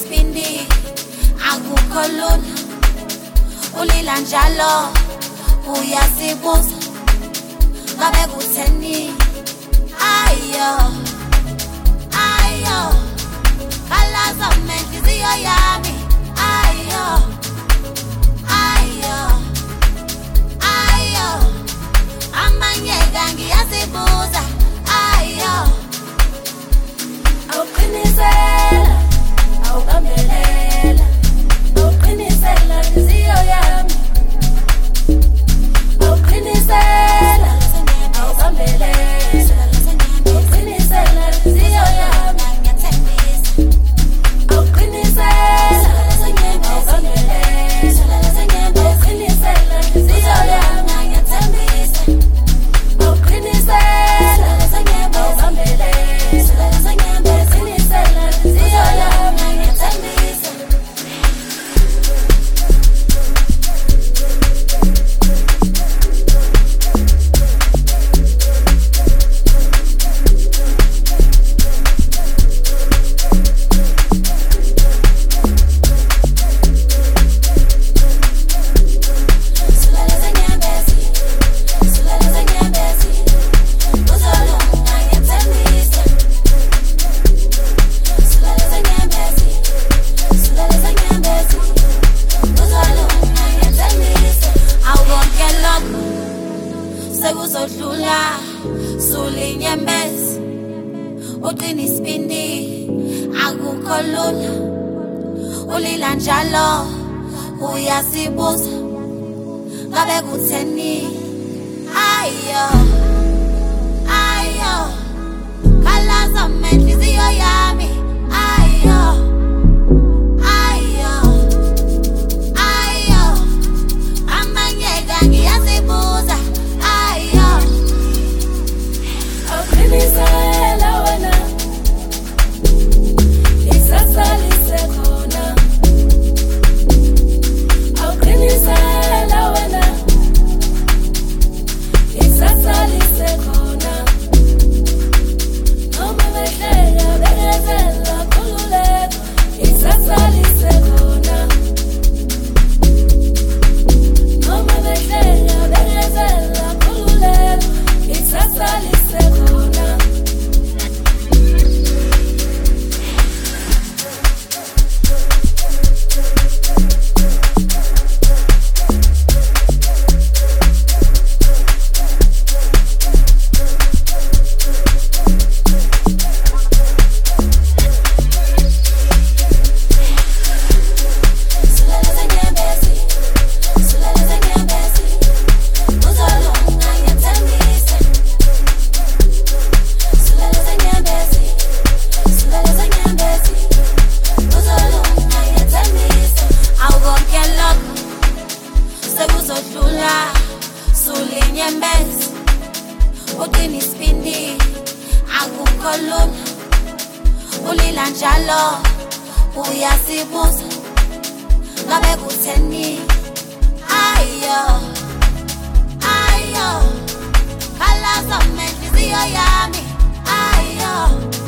isipindi akukho lula ulila njalo uyasibuza ngabe kutheni ayo khalaza menhliziyo yami ayo amanyeka ngiyasibuza ayo awuqinisela awubambelela awuqinisela nhliziyo yami awuqinisela awubambelela awuqinisela nhliziyo yami ngiyathembisa awuqinisela awubambelela awuqinisela nhliziyo yami ngiyathembisa awuqinisela awubambelela sekuzodlula sulinyembezi uqina isibindi akukho lula ulila njalo uyasibuza ngabe kutheni ayo khalaza menhliziyo yami ayo amanyeka ngiyasibuza awuqinisela wena isasalise khona awuqinisela wena isasalise khona noma behleka bekezela khululeka isasalise khona noma behleka bekezela khululeka isasalise khona sekuzodlula sulinyembezi uqina isibindi akukho lula ulila njalo uyasibuza ngabe kutheni ayo khalaza menhliziyo yami ayo